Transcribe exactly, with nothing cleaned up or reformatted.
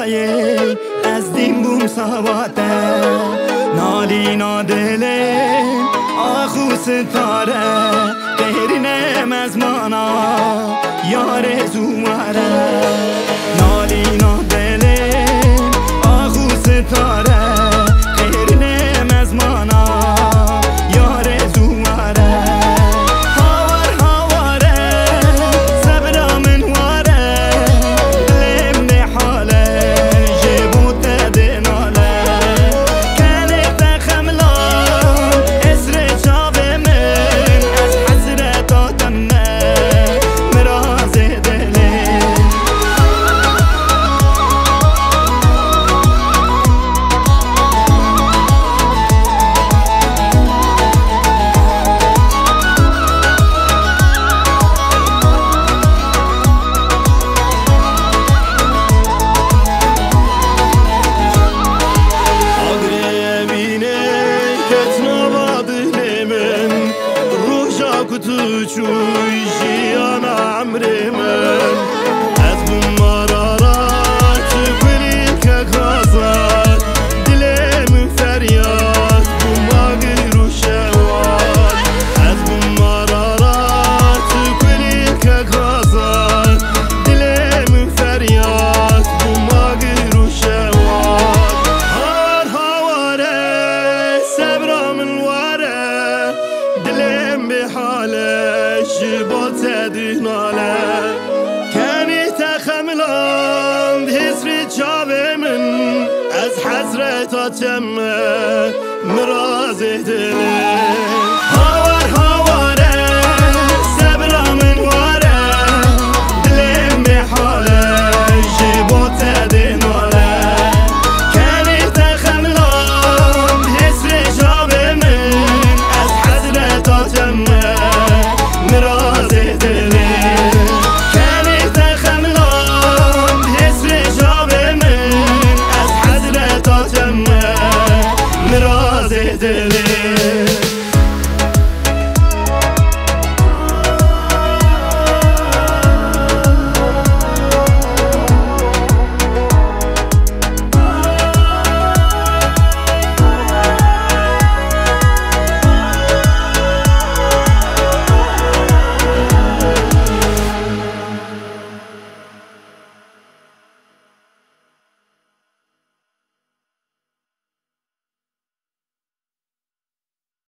خدایی از دین بوم سواته نالی نادله آخو ستاره غیری نم از مانا یار زوماره نالی نادله آخو ستاره غیری نم از مانا یار زوماره هاور هاواره صبر من واره لم بحاله جبوت دناله كانت خملان اسر شاف من از حسرت تمه مراز دله تو چوی جیان عمری من از بوم مرارات کنی که غازات دلم فریاد بوم آگی رو شواد از بوم مرارات کنی که غازات دلم فریاد بوم آگی رو شواد هار هواره صبر من واره دلم بحاله جبوت دهناله كاني تخملان بهسري جابي من از حسرت تم مراز دلم